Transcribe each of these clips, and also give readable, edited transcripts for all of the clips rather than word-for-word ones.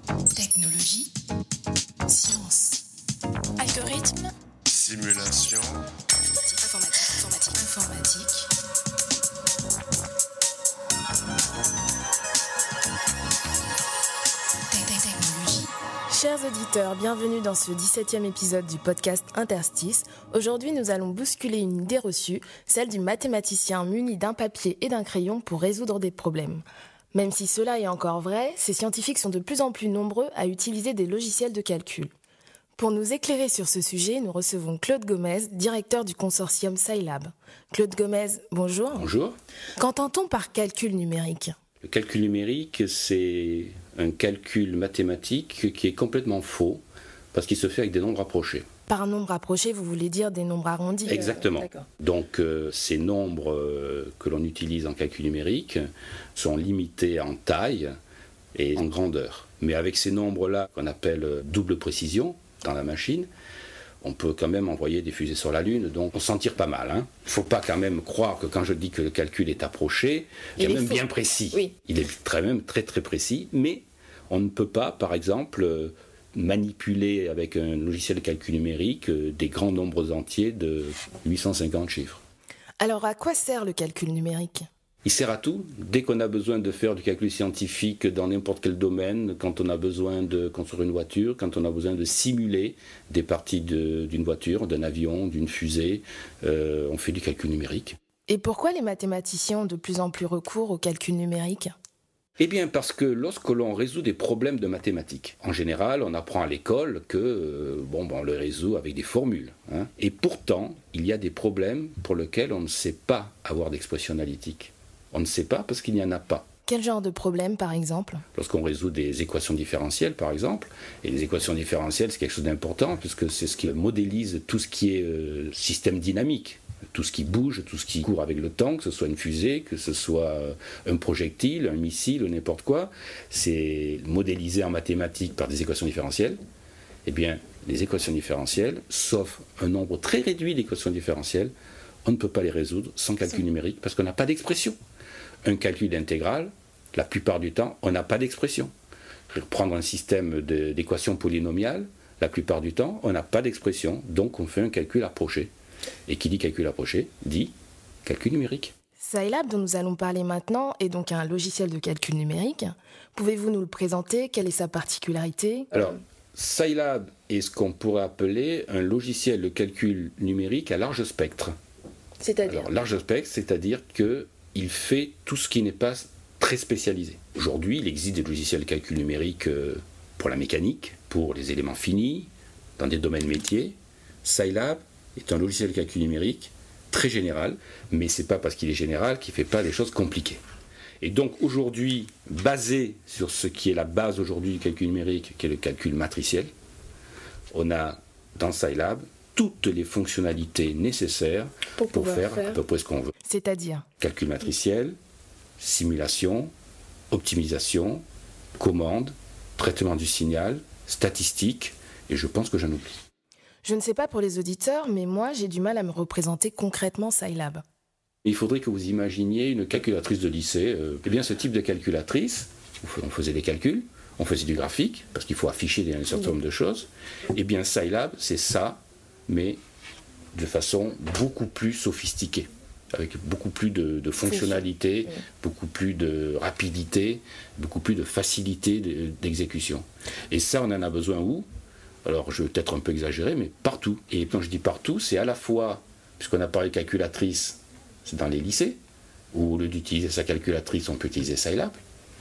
Technologie, science, algorithme, simulation, informatique. Technologie. Chers auditeurs, bienvenue dans ce 17e épisode du podcast Interstice. Aujourd'hui, nous allons bousculer une idée reçue, celle du mathématicien muni d'un papier et d'un crayon pour résoudre des problèmes. Même si cela est encore vrai, ces scientifiques sont de plus en plus nombreux à utiliser des logiciels de calcul. Pour nous éclairer sur ce sujet, nous recevons Claude Gomez, directeur du consortium Scilab. Claude Gomez, bonjour. Bonjour. Qu'entend-on par calcul numérique ? Le calcul numérique, c'est un calcul mathématique qui est complètement faux parce qu'il se fait avec des nombres approchés. Par nombre approché, vous voulez dire des nombres arrondis ? Exactement. D'accord. Donc ces nombres que l'on utilise en calcul numérique sont limités en taille et en grandeur. Mais avec ces nombres-là, qu'on appelle double précision dans la machine, on peut quand même envoyer des fusées sur la Lune, donc on s'en tire pas mal. Il ne faut pas quand même croire que quand je dis que le calcul est approché, il est même bien précis. Oui. Il est même très très précis, mais on ne peut pas, par exemple, manipuler avec un logiciel de calcul numérique des grands nombres entiers de 850 chiffres. Alors, à quoi sert le calcul numérique ? Il sert à tout. Dès qu'on a besoin de faire du calcul scientifique dans n'importe quel domaine, quand on a besoin de construire une voiture, quand on a besoin de simuler des parties d'une voiture, d'un avion, d'une fusée, on fait du calcul numérique. Et pourquoi les mathématiciens ont de plus en plus recours au calcul numérique ? Eh bien parce que lorsque l'on résout des problèmes de mathématiques, en général on apprend à l'école que on les résout avec des formules. Et pourtant, il y a des problèmes pour lesquels on ne sait pas avoir d'expression analytique. On ne sait pas parce qu'il n'y en a pas. Quel genre de problème, par exemple ? Lorsqu'on résout des équations différentielles, par exemple, et les équations différentielles, c'est quelque chose d'important, puisque c'est ce qui modélise tout ce qui est système dynamique, tout ce qui bouge, tout ce qui court avec le temps, que ce soit une fusée, que ce soit un projectile, un missile, ou n'importe quoi, c'est modélisé en mathématiques par des équations différentielles. Eh bien, les équations différentielles, sauf un nombre très réduit d'équations différentielles, on ne peut pas les résoudre sans calcul numérique, parce qu'on n'a pas d'expression. Un calcul d'intégrale, la plupart du temps, on n'a pas d'expression. Prendre un système d'équations polynomiales, la plupart du temps, on n'a pas d'expression, donc on fait un calcul approché. Et qui dit calcul approché, dit calcul numérique. Scilab, dont nous allons parler maintenant, est donc un logiciel de calcul numérique. Pouvez-vous nous le présenter ? Quelle est sa particularité ? Alors, Scilab est ce qu'on pourrait appeler un logiciel de calcul numérique à large spectre. C'est-à-dire ? Alors, large spectre, c'est-à-dire qu'il fait tout ce qui n'est pas très spécialisé. Aujourd'hui, il existe des logiciels de calcul numérique pour la mécanique, pour les éléments finis, dans des domaines métiers. Scilab est un logiciel de calcul numérique très général, mais ce n'est pas parce qu'il est général qu'il ne fait pas des choses compliquées. Et donc aujourd'hui, basé sur ce qui est la base aujourd'hui du calcul numérique, qui est le calcul matriciel, on a dans Scilab toutes les fonctionnalités nécessaires pour faire à peu près ce qu'on veut. C'est-à-dire ? Calcul matriciel, simulation, optimisation, commande, traitement du signal, statistique, et je pense que j'en oublie. Je ne sais pas pour les auditeurs, mais moi, j'ai du mal à me représenter concrètement Scilab. Il faudrait que vous imaginiez une calculatrice de lycée. Eh bien, ce type de calculatrice, on faisait des calculs, on faisait du graphique, parce qu'il faut afficher un certain nombre de choses. Eh bien, Scilab, c'est ça, mais de façon beaucoup plus sophistiquée, avec beaucoup plus de fonctionnalités, beaucoup plus de rapidité, beaucoup plus de facilité d'exécution. Et ça, on en a besoin où ? Alors, je vais peut-être un peu exagérer, mais partout. Et quand je dis partout, c'est à la fois, puisqu'on a parlé de calculatrice, c'est dans les lycées, où au lieu d'utiliser sa calculatrice, on peut utiliser Scilab,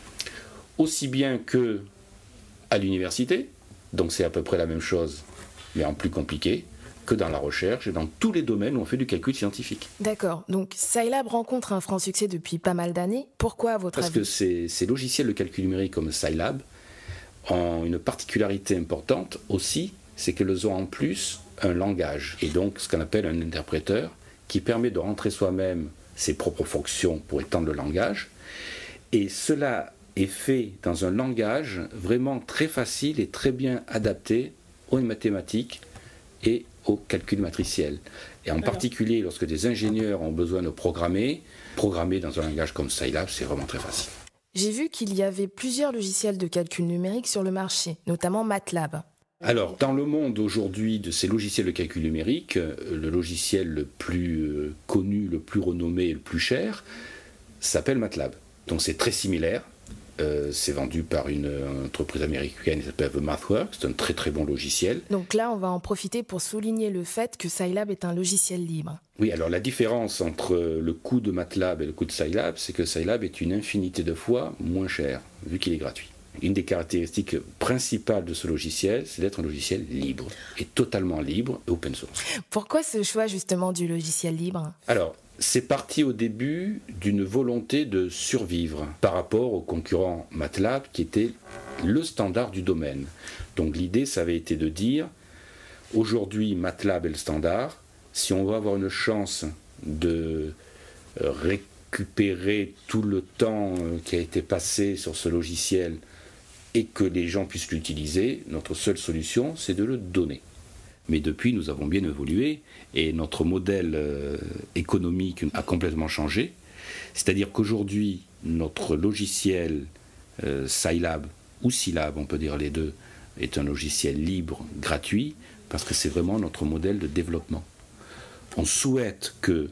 aussi bien que à l'université, donc c'est à peu près la même chose, mais en plus compliqué, que dans la recherche et dans tous les domaines où on fait du calcul scientifique. D'accord, donc Scilab rencontre un franc succès depuis pas mal d'années. Pourquoi, à votre avis ? Parce que ces logiciels de calcul numérique comme Scilab ont une particularité importante aussi, c'est qu'elles ont en plus un langage, et donc ce qu'on appelle un interpréteur, qui permet de rentrer soi-même ses propres fonctions pour étendre le langage, et cela est fait dans un langage vraiment très facile et très bien adapté aux mathématiques et au calcul matriciel. Et en particulier, lorsque des ingénieurs ont besoin de programmer dans un langage comme Scilab, c'est vraiment très facile. J'ai vu qu'il y avait plusieurs logiciels de calcul numérique sur le marché, notamment MATLAB. Alors, dans le monde aujourd'hui de ces logiciels de calcul numérique, le logiciel le plus connu, le plus renommé et le plus cher s'appelle MATLAB. Donc c'est très similaire. C'est vendu par une entreprise américaine qui s'appelle The MathWorks. C'est un très très bon logiciel. Donc là, on va en profiter pour souligner le fait que Scilab est un logiciel libre. Oui, alors la différence entre le coût de MATLAB et le coût de Scilab, c'est que Scilab est une infinité de fois moins cher, vu qu'il est gratuit. Une des caractéristiques principales de ce logiciel, c'est d'être un logiciel libre, et totalement libre et open source. Pourquoi ce choix justement du logiciel libre ? Alors, c'est parti au début d'une volonté de survivre par rapport au concurrent MATLAB qui était le standard du domaine. Donc l'idée, ça avait été de dire, aujourd'hui MATLAB est le standard, si on veut avoir une chance de récupérer tout le temps qui a été passé sur ce logiciel et que les gens puissent l'utiliser, notre seule solution, c'est de le donner. Mais depuis, nous avons bien évolué et notre modèle économique a complètement changé. C'est-à-dire qu'aujourd'hui, notre logiciel Scilab ou Scilab, on peut dire les deux, est un logiciel libre, gratuit, parce que c'est vraiment notre modèle de développement. On souhaite que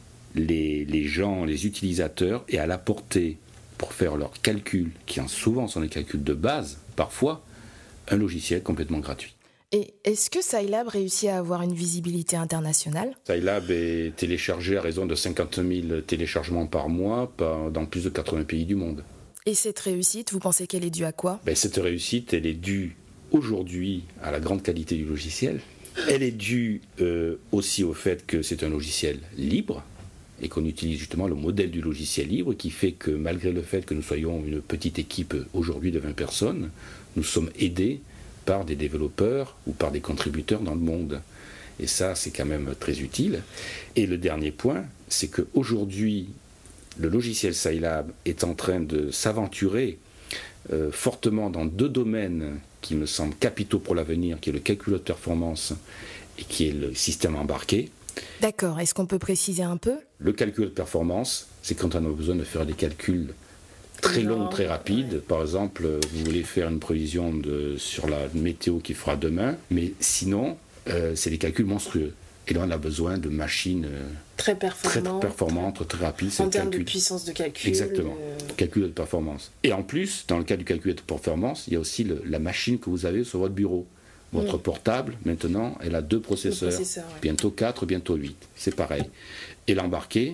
les gens, les utilisateurs aient à la portée pour faire leurs calculs, qui souvent sont des calculs de base, parfois, un logiciel complètement gratuit. Et est-ce que Scilab réussit à avoir une visibilité internationale ? Scilab est téléchargé à raison de 50 000 téléchargements par mois dans plus de 80 pays du monde. Et cette réussite, vous pensez qu'elle est due à quoi ? Cette réussite, elle est due aujourd'hui à la grande qualité du logiciel. Elle est due aussi au fait que c'est un logiciel libre et qu'on utilise justement le modèle du logiciel libre qui fait que malgré le fait que nous soyons une petite équipe aujourd'hui de 20 personnes, nous sommes aidés par des développeurs ou par des contributeurs dans le monde. Et ça, c'est quand même très utile. Et le dernier point, c'est qu'aujourd'hui, le logiciel Scilab est en train de s'aventurer fortement dans deux domaines qui me semblent capitaux pour l'avenir, qui est le calcul de performance et qui est le système embarqué. D'accord, est-ce qu'on peut préciser un peu ? Le calcul de performance, c'est quand on a besoin de faire des calculs très longue, très rapide. Par exemple, vous voulez faire une prévision sur la météo qu'il fera demain, mais sinon, c'est des calculs monstrueux. Et là, on a besoin de machines très performantes, très rapides. En termes de puissance de calcul. Exactement, calcul de performance. Et en plus, dans le cas du calcul de performance, il y a aussi la machine que vous avez sur votre bureau. Votre portable, maintenant, elle a 2 processeurs. Bientôt 4, bientôt 8. C'est pareil. Et l'embarqué,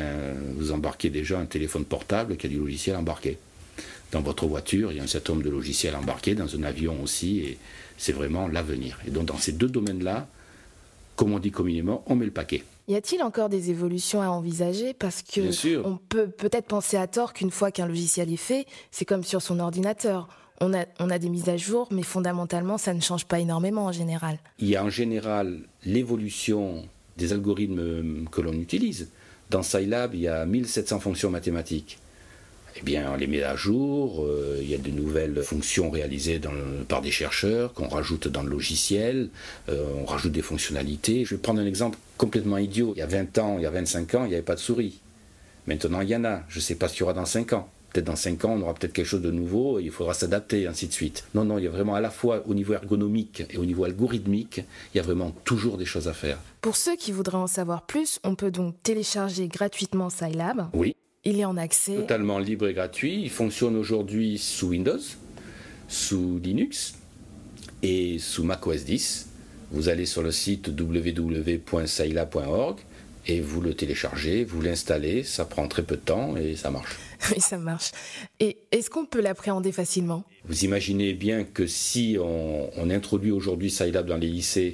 vous embarquez déjà un téléphone portable qui a du logiciel embarqué. Dans votre voiture, il y a un certain nombre de logiciels embarqués, dans un avion aussi, et c'est vraiment l'avenir. Et donc, dans ces deux domaines-là, comme on dit communément, on met le paquet. Y a-t-il encore des évolutions à envisager ? Parce que on peut peut-être penser à tort qu'une fois qu'un logiciel est fait, c'est comme sur son ordinateur. On a des mises à jour, mais fondamentalement, ça ne change pas énormément en général. Il y a en général l'évolution des algorithmes que l'on utilise. Dans Scilab, il y a 1700 fonctions mathématiques. Eh bien, on les met à jour, il y a de nouvelles fonctions réalisées par des chercheurs qu'on rajoute dans le logiciel, on rajoute des fonctionnalités. Je vais prendre un exemple complètement idiot. Il y a 20 ans, il y a 25 ans, il n'y avait pas de souris. Maintenant, il y en a. Je ne sais pas ce qu'il y aura dans 5 ans. Peut-être dans 5 ans, on aura peut-être quelque chose de nouveau et il faudra s'adapter, ainsi de suite. Non, il y a vraiment à la fois au niveau ergonomique et au niveau algorithmique, il y a vraiment toujours des choses à faire. Pour ceux qui voudraient en savoir plus, on peut donc télécharger gratuitement Scilab. Oui. Il est en accès. Totalement libre et gratuit. Il fonctionne aujourd'hui sous Windows, sous Linux et sous macOS 10. Vous allez sur le site www.scilab.org et vous le téléchargez, vous l'installez, ça prend très peu de temps et ça marche. Oui, ça marche. Et est-ce qu'on peut l'appréhender facilement ? Vous imaginez bien que si on introduit aujourd'hui Scilab dans les lycées,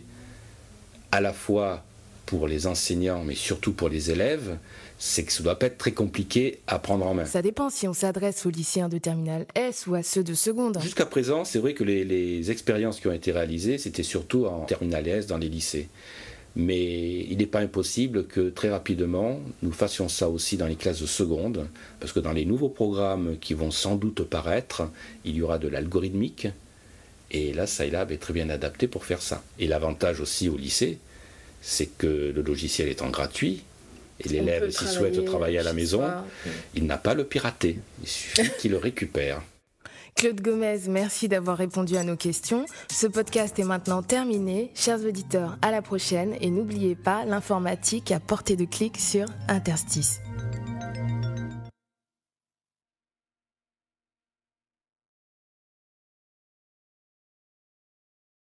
à la fois pour les enseignants, mais surtout pour les élèves, c'est que ça ne doit pas être très compliqué à prendre en main. Ça dépend si on s'adresse aux lycéens de terminale S ou à ceux de seconde. Jusqu'à présent, c'est vrai que les expériences qui ont été réalisées, c'était surtout en terminale S dans les lycées. Mais il n'est pas impossible que très rapidement, nous fassions ça aussi dans les classes de seconde, parce que dans les nouveaux programmes qui vont sans doute paraître, il y aura de l'algorithmique, et là, Scilab est très bien adapté pour faire ça. Et l'avantage aussi au lycée, c'est que le logiciel étant gratuit, Et l'élève, s'il souhaite travailler à la maison, il n'a pas à le pirater. Il suffit qu'il le récupère. Claude Gomez, merci d'avoir répondu à nos questions. Ce podcast est maintenant terminé. Chers auditeurs, à la prochaine. Et n'oubliez pas, l'informatique à portée de clic sur Interstice.